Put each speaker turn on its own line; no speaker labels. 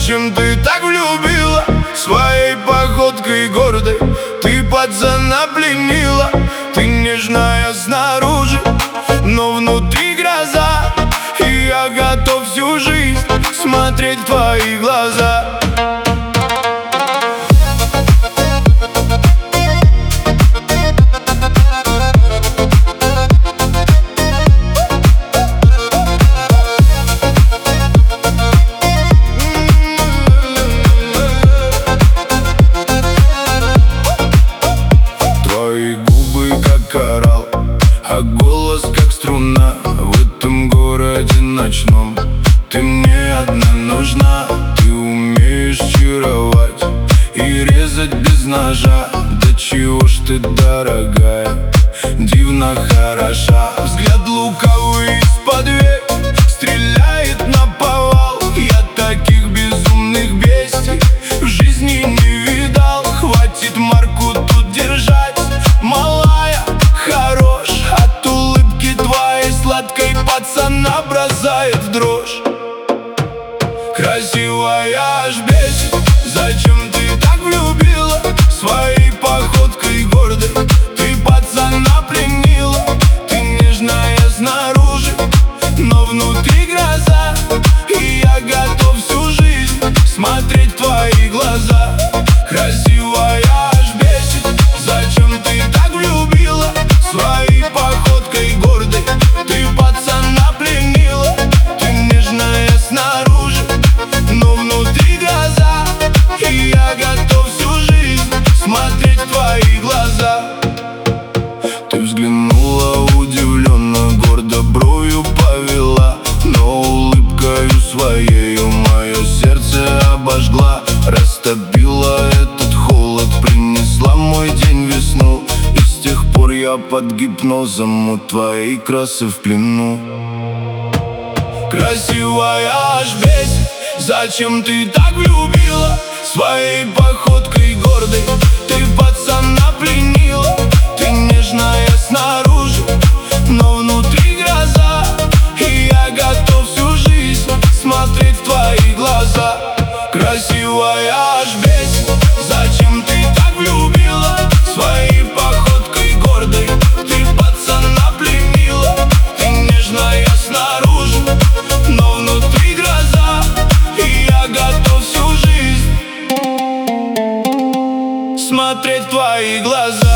Зачем ты так влюбила? Своей походкой гордой ты пацана пленила. Ты нежная снаружи, но внутри гроза. И я готов всю жизнь смотреть в твои глаза. Коралл, а голос как струна. В этом городе ночном ты мне одна нужна. Ты умеешь чаровать и резать без ножа. Да чего ж ты, дорогая, дивно хороша. Взгляд лукавый из-под век стреляет наповал. Я таких безумных бестий в жизни не видал. Хватит марку тут держать, малая, хорош. От улыбки твоей сладкой пацана бросает в дрожь. Красивая аж бесит. Зачем ты так влюбила? Своей походкой гордой ты пацана пленила. Ты нежная снаружи, но внутри гроза. И я готов всю жизнь смотреть в твои глаза. Красивая аж бесит. Зачем ты так влюбила? Своей походкой гордой ты пацана пленила. Ты нежная снаружи, но внутри гроза. И я готов всю жизнь смотреть в твои глаза. Ты взглянула удивленно, гордо бровью повела, но улыбкою своею мое сердце обожгла. Растопила этот холод, принесла мой день весну. И с тех пор я под гипнозом у твоей красы в плену. Красивая аж бесит. Зачем ты так влюбила? Своей походкой гордой ты пацана пленила. Ты нежная снаружи, но внутри гроза. И я готов всю жизнь смотреть в твои глаза. Красивая аж бесит. Зачем ты так влюбила? Своей походкой гордой ты пацана пленила. Ты нежная снаружи, но внутри гроза. И я готов всю жизнь смотреть в твои глаза.